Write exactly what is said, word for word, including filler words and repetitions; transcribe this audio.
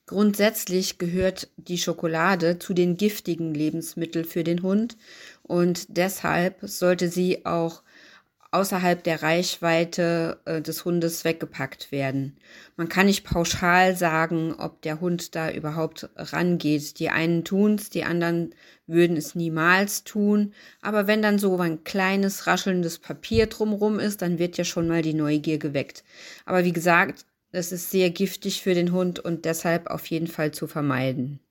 Grundsätzlich gehört die Schokolade zu den giftigen Lebensmitteln für den Hund und deshalb sollte sie auch außerhalb der Reichweite äh, des Hundes weggepackt werden. Man kann nicht pauschal sagen, ob der Hund da überhaupt rangeht. Die einen tun es, die anderen würden es niemals tun. Aber wenn dann so ein kleines raschelndes Papier drumherum ist, dann wird ja schon mal die Neugier geweckt. Aber wie gesagt, es ist sehr giftig für den Hund und deshalb auf jeden Fall zu vermeiden.